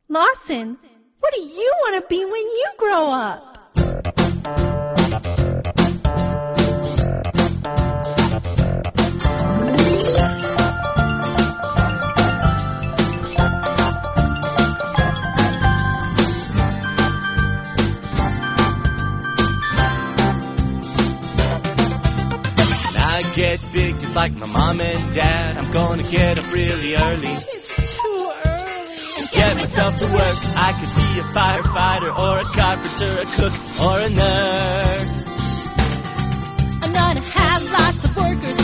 Lawson, what do you want to be when you grow up? Get big just like my mom and dad. I'm gonna get up really early. It's too early. Get myself to work. I could be a firefighter or a carpenter, a cook or a nurse. I'm gonna have lots of workers